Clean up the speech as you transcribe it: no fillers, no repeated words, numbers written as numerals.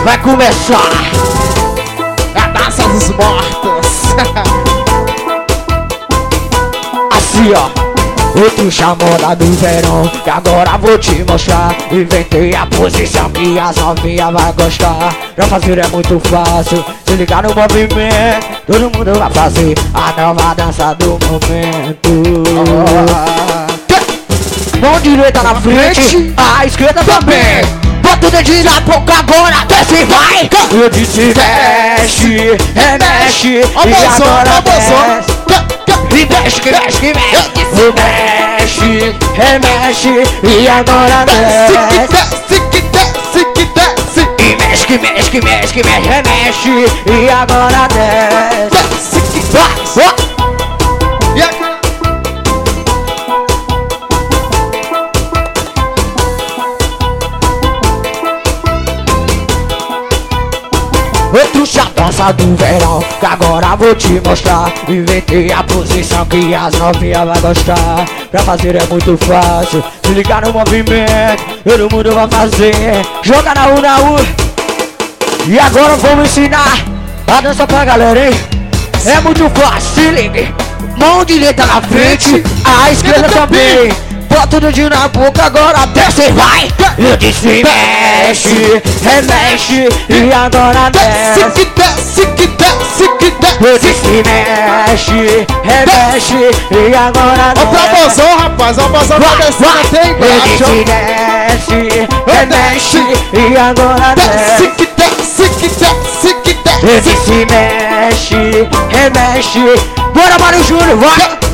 vai começar a dança dos mortos. Assim ó, outro chamada do verão, que agora vou te mostrar. Inventei a posição que as novinhas vai gostar. Pra fazer é muito fácil, se ligar no movimento, todo mundo vai fazer a nova dança do momento. Mão direita na frente, a esquerda também. Bota o dedinho na boca agora, desce e vai. Eu disse mexe, remexe, e agora desce. E mexe, que mexe, que mexe. Mexe, remexe, e agora desce. Desce, que desce, que desce. E mexe, que mexe, que mexe, que mexe, remexe, e agora desce. Desce, que desce. E agora? Outro chá dança do verão, que agora vou te mostrar. Inventei a posição que as novinhas vai gostar. Pra fazer é muito fácil, se ligar no movimento, todo mundo vai fazer. Joga na rua. E agora vamos ensinar a dança pra galera, hein? É muito fácil, se ligue. Mão direita na frente, a esquerda também. Bota o dedinho na boca, agora desce e vai. Eu disse mexe, remexe, e agora desce. Desce, que desce, que desce, que desce. Eu disse mexe, remexe, e agora Ó pra desce. mozão, rapaz, ó mozão tá descendo até Eu disse embaixo. desce, remexe, e agora Desce, desce. que desce, que desce, que Eu desce. disse mexe, remexe. Bora, Mário Júnior, vai!